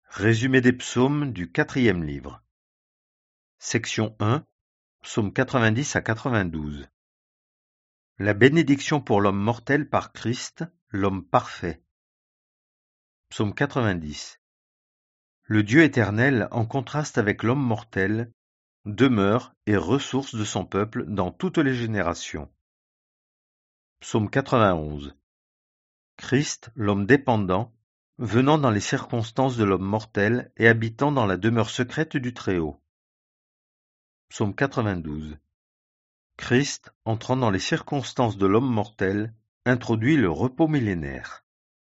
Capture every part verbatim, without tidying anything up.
Résumé des psaumes du quatrième livre. Section un, psaumes quatre-vingt-dix à quatre-vingt-douze. La bénédiction pour l'homme mortel par Christ, l'homme parfait. Psaume quatre-vingt-dix. Le Dieu éternel, en contraste avec l'homme mortel, demeure et ressource de son peuple dans toutes les générations. Psaume quatre-vingt-onze. Christ, l'homme dépendant, venant dans les circonstances de l'homme mortel et habitant dans la demeure secrète du Très-Haut. Psaume quatre-vingt-douze. Christ, entrant dans les circonstances de l'homme mortel, introduit le repos millénaire.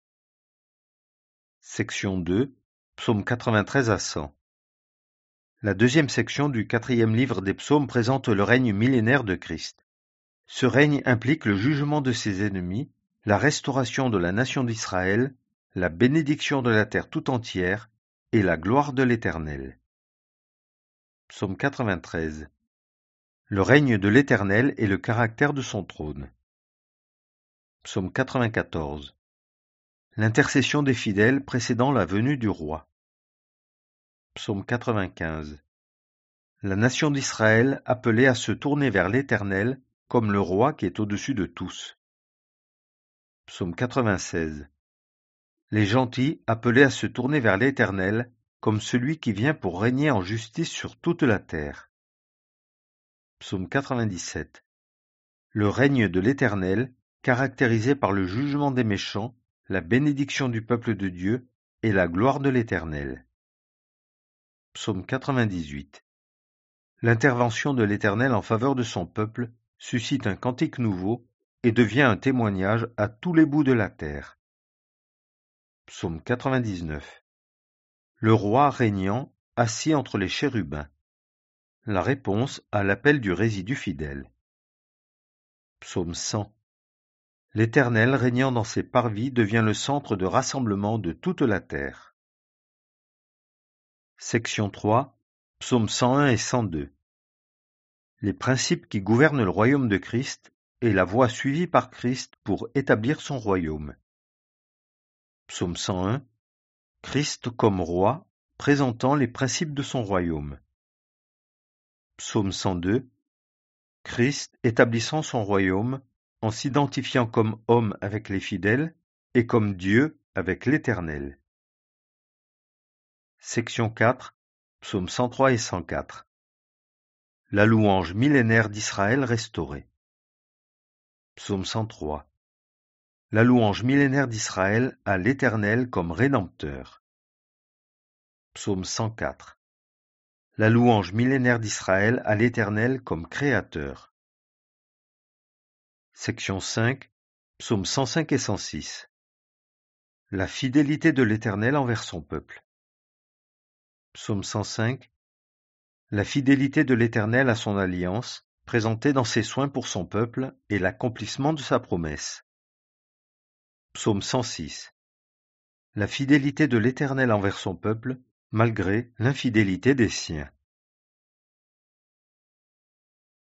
Section deux, psaumes quatre-vingt-treize à cent. La deuxième section du quatrième livre des psaumes présente le règne millénaire de Christ. Ce règne implique le jugement de ses ennemis, la restauration de la nation d'Israël, la bénédiction de la terre tout entière et la gloire de l'Éternel. Psaume quatre-vingt-treize. Le règne de l'Éternel et le caractère de son trône. Psaume quatre-vingt-quatorze. L'intercession des fidèles précédant la venue du roi. Psaume quatre-vingt-quinze. La nation d'Israël appelée à se tourner vers l'Éternel comme le roi qui est au-dessus de tous. Psaume quatre-vingt-seize. Les gentils appelés à se tourner vers l'Éternel comme celui qui vient pour régner en justice sur toute la terre. Psaume quatre-vingt-dix-sept. Le règne de l'Éternel, caractérisé par le jugement des méchants, la bénédiction du peuple de Dieu et la gloire de l'Éternel. Psaume quatre-vingt-dix-huit. L'intervention de l'Éternel en faveur de son peuple suscite un cantique nouveau et devient un témoignage à tous les bouts de la terre. Psaume quatre-vingt-dix-neuf. Le roi régnant, assis entre les chérubins. La réponse à l'appel du résidu fidèle. Psaume cent. L'Éternel régnant dans ses parvis devient le centre de rassemblement de toute la terre. Section trois, psaumes cent un et cent deux. Les principes qui gouvernent le royaume de Christ et la voie suivie par Christ pour établir son royaume. Psaume cent un. Christ comme roi, présentant les principes de son royaume. Psaume cent deux. Christ établissant son royaume en s'identifiant comme homme avec les fidèles et comme Dieu avec l'Éternel. Section quatre, psaumes cent trois et cent quatre. La louange millénaire d'Israël restaurée. Psaume cent trois. La louange millénaire d'Israël à l'Éternel comme Rédempteur. Psaume cent quatre. La louange millénaire d'Israël à l'Éternel comme Créateur. Section cinq, psaumes cent cinq et cent six. La fidélité de l'Éternel envers son peuple. Psaume cent cinq. La fidélité de l'Éternel à son alliance, présentée dans ses soins pour son peuple et l'accomplissement de sa promesse. Psaume cent six. La fidélité de l'Éternel envers son peuple, malgré l'infidélité des siens.